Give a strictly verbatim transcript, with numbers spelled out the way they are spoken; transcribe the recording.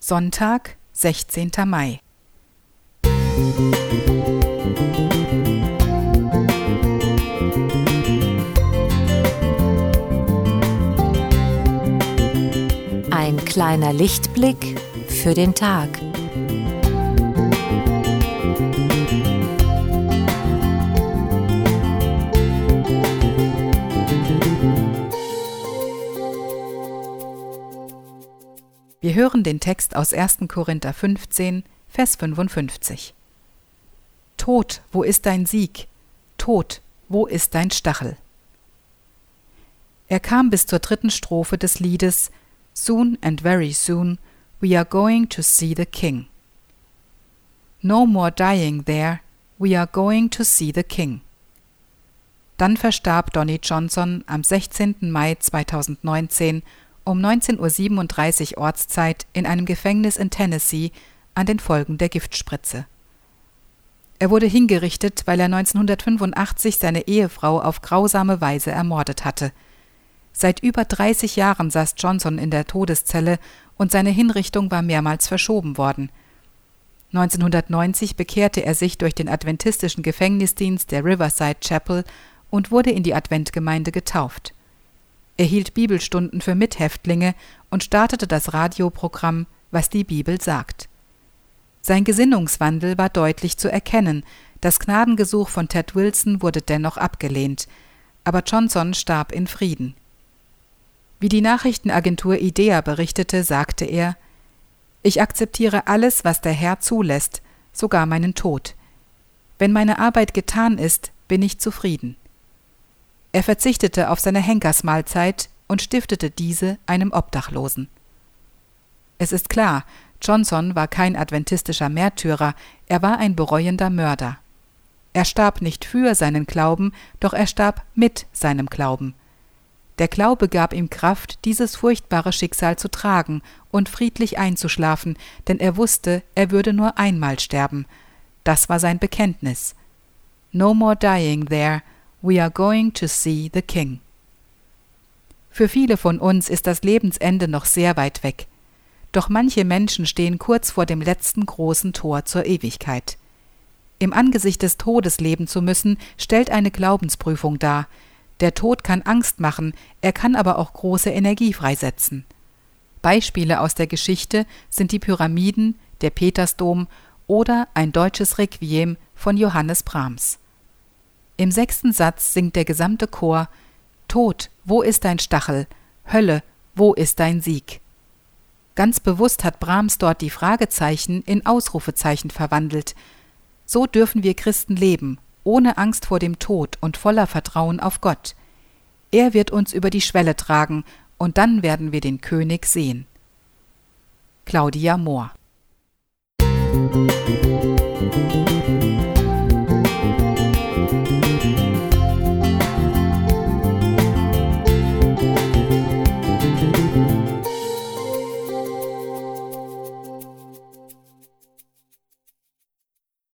Sonntag, sechzehnter Mai. Ein kleiner Lichtblick für den Tag. Wir hören den Text aus erster Korinther fünfzehn, Vers fünfundfünfzig. Tod, wo ist dein Sieg? Tod, wo ist dein Stachel? Er kam bis zur dritten Strophe des Liedes Soon and very soon we are going to see the King. No more dying there, we are going to see the King. Dann verstarb Donnie Johnson am sechzehnten Mai zweitausendneunzehn um neunzehn Uhr siebenunddreißig Ortszeit in einem Gefängnis in Tennessee an den Folgen der Giftspritze. Er wurde hingerichtet, weil er neunzehnhundertfünfundachtzig seine Ehefrau auf grausame Weise ermordet hatte. Seit über dreißig Jahren saß Johnson in der Todeszelle und seine Hinrichtung war mehrmals verschoben worden. neunzehnhundertneunzig bekehrte er sich durch den adventistischen Gefängnisdienst der Riverside Chapel und wurde in die Adventgemeinde getauft. Er hielt Bibelstunden für Mithäftlinge und startete das Radioprogramm »Was die Bibel sagt«. Sein Gesinnungswandel war deutlich zu erkennen, das Gnadengesuch von Ted Wilson wurde dennoch abgelehnt, aber Johnson starb in Frieden. Wie die Nachrichtenagentur IDEA berichtete, sagte er: »Ich akzeptiere alles, was der Herr zulässt, sogar meinen Tod. Wenn meine Arbeit getan ist, bin ich zufrieden.« Er verzichtete auf seine Henkersmahlzeit und stiftete diese einem Obdachlosen. Es ist klar, Johnson war kein adventistischer Märtyrer, er war ein bereuender Mörder. Er starb nicht für seinen Glauben, doch er starb mit seinem Glauben. Der Glaube gab ihm Kraft, dieses furchtbare Schicksal zu tragen und friedlich einzuschlafen, denn er wusste, er würde nur einmal sterben. Das war sein Bekenntnis. No more dying there. We are going to see the King. Für viele von uns ist das Lebensende noch sehr weit weg. Doch manche Menschen stehen kurz vor dem letzten großen Tor zur Ewigkeit. Im Angesicht des Todes leben zu müssen, stellt eine Glaubensprüfung dar. Der Tod kann Angst machen, er kann aber auch große Energie freisetzen. Beispiele aus der Geschichte sind die Pyramiden, der Petersdom oder ein deutsches Requiem von Johannes Brahms. Im sechsten Satz singt der gesamte Chor: »Tod, wo ist dein Stachel? Hölle, wo ist dein Sieg?« Ganz bewusst hat Brahms dort die Fragezeichen in Ausrufezeichen verwandelt. So dürfen wir Christen leben, ohne Angst vor dem Tod und voller Vertrauen auf Gott. Er wird uns über die Schwelle tragen, und dann werden wir den König sehen. Claudia Mohr.